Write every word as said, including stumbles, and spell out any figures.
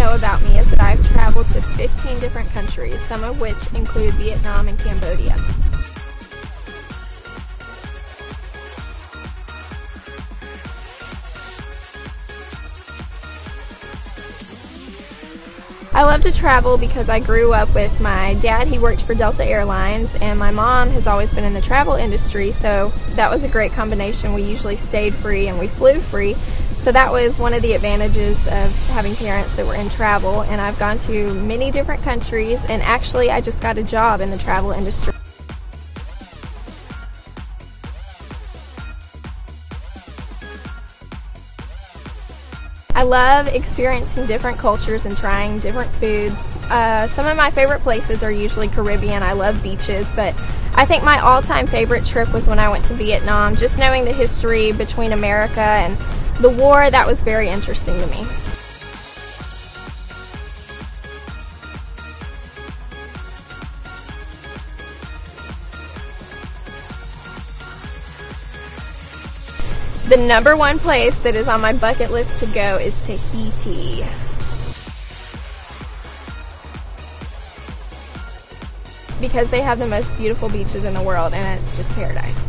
know about me is that I've traveled to fifteen different countries, some of which include Vietnam and Cambodia. I love to travel because I grew up with my dad. He worked for Delta Airlines, and my mom has always been in the travel industry, so that was a great combination. We usually stayed free and we flew free, so that was one of the advantages of having parents that were in travel. And I've gone to many different countries, and actually I just got a job in the travel industry. I love experiencing different cultures and trying different foods. Uh, some of my favorite places are usually Caribbean. I love beaches, but I think my all-time favorite trip was when I went to Vietnam. Just knowing the history between America and the war, that was very interesting to me. The number one place that is on my bucket list to go is Tahiti. Because they have the most beautiful beaches in the world, and it's just paradise.